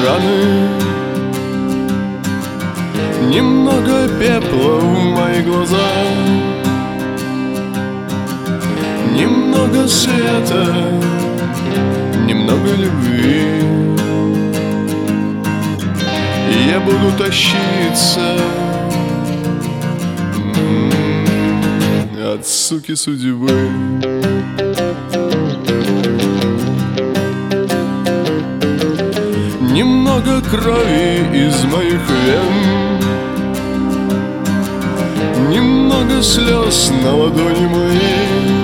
раны, немного пепла в мои глаза, немного света, немного любви. И я буду тащиться от суки судьбы. Немного крови из моих вен, немного слез на ладони моей.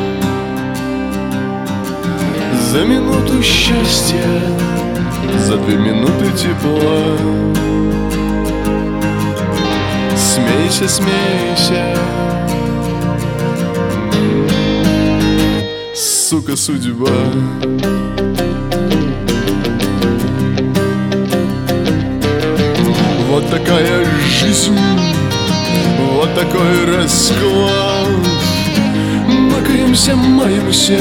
За минуту счастья, за 2 минуты тепла. Смейся, смейся, сука, судьба. Вот такая жизнь, вот такой расклад. Макаемся, маемся,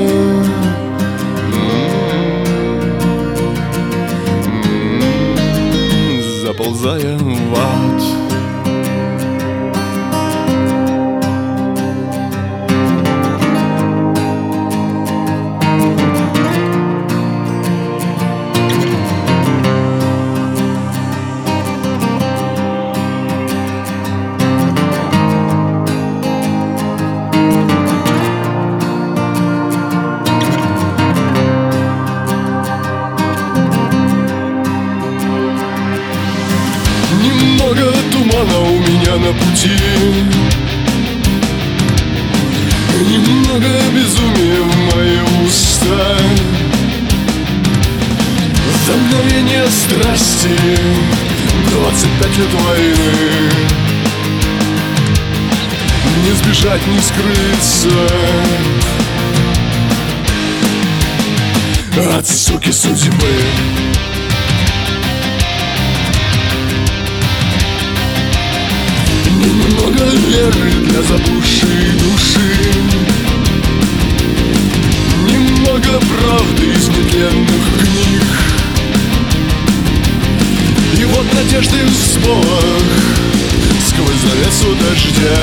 заползая в ад. Немного тумана у меня на пути, немного безумия в мои уста. За мгновение страсти 25 лет войны. Не сбежать, не скрыться от суки судьбы. Немного веры для заблудшей души, немного правды из нетленных книг. И вот надежды всполох сквозь завесу дождя.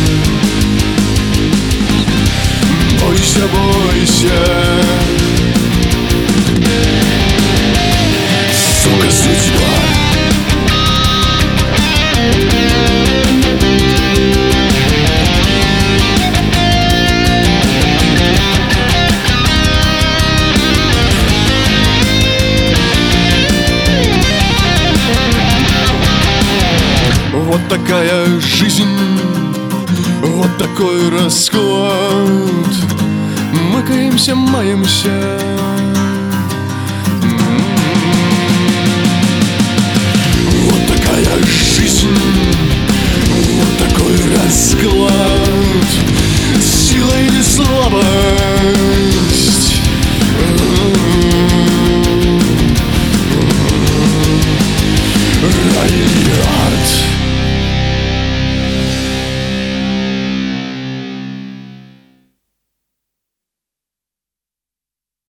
Бойся, бойся, сука, судьба. Вот такая жизнь, вот такой расклад. Макаемся, маемся, вот такая жизнь,